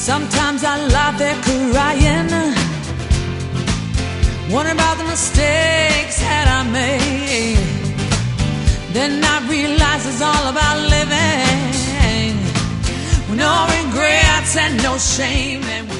Sometimes I lie there crying, wondering about the mistakes that I made. Then I realize it's all about living with no regrets and no shame. And